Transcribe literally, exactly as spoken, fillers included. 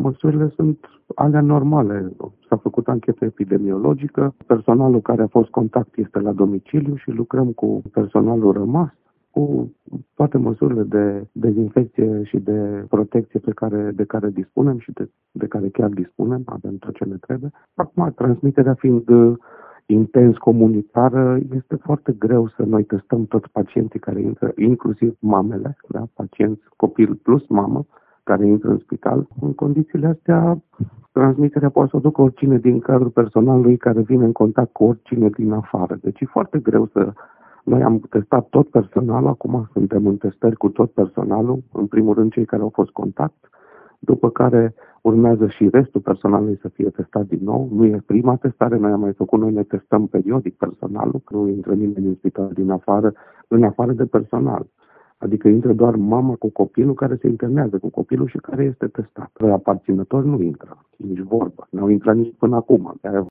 măsurile sunt alea normale. S-a făcut anchetă epidemiologică, personalul care a fost contact este la domiciliu și lucrăm cu personalul rămas, cu toate măsurile de dezinfecție și de protecție pe care, de care dispunem și de, de care chiar dispunem, avem tot ce ne trebuie. Acum, transmiterea fiind intens comunitară, este foarte greu să noi testăm toți pacienții care intră, inclusiv mamele, da? Pacienți, copil plus mamă, care intră în spital. În condițiile astea, transmiterea poate să o ducă oricine din cadrul personalului care vine în contact cu oricine din afară. Deci e foarte greu să... Noi am testat tot personalul, acum suntem în testări cu tot personalul, în primul rând cei care au fost contact, după care urmează și restul personalului să fie testat din nou. Nu e prima testare, noi am mai făcut, noi ne testăm periodic personalul, nu intră nimeni în spital din afară, în afară de personal. Adică intră doar mama cu copilul care se internează cu copilul și care este testat. Aparținători nu intră, nici vorbă. N-au intrat nici până acum.